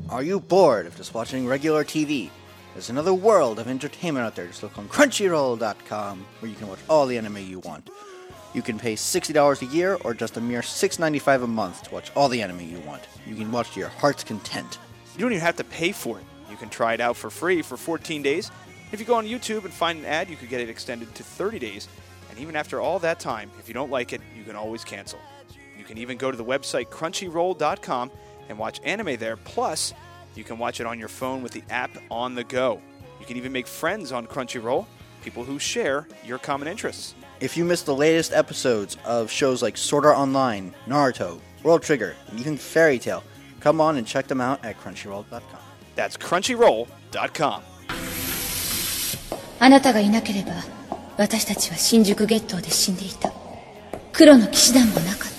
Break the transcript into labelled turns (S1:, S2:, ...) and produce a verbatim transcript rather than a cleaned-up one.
S1: Are you bored of just watching regular T V? There's another world of entertainment out there. Just look on Crunchyroll dot com where you can watch all the anime you want. You can pay sixty dollars a year or just a mere six dollars and ninety-five cents a month to watch all the anime you want. You can watch to your heart's content.
S2: You don't even have to pay for it. You can try it out for free for fourteen days. If you go on YouTube and find an ad, you could get it extended to thirty days. And even after all that time, if you don't like it, you can always cancel. You can even go to the website Crunchyroll dot com and watch anime there. Plus, you can watch it on your phone with the app on the go. You can even make friends on Crunchyroll, people who share your common interests.
S1: If you missed the latest episodes of shows like Sword Art Online, Naruto, World Trigger, and even Fairy Tail, come on and check them out at Crunchyroll dot com.
S2: That's Crunchyroll dot com.
S3: あなたがいなければ私たちは新宿ゲットーで死んでいた。黒の騎士団もなかった。